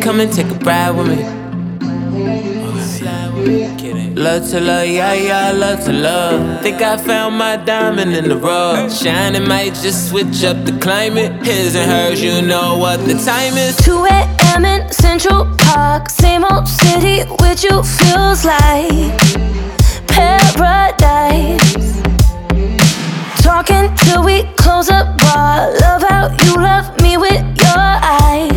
come and take a ride with me. Love to love, yeah, yeah, love to love. Think I found my diamond in the rough. Shining might just switch up the climate. His and hers, you know what the time is. 2 a.m. in Central Park. Same old city with you feels like paradise. Talking till we close the bar. Love how you love me with your eyes.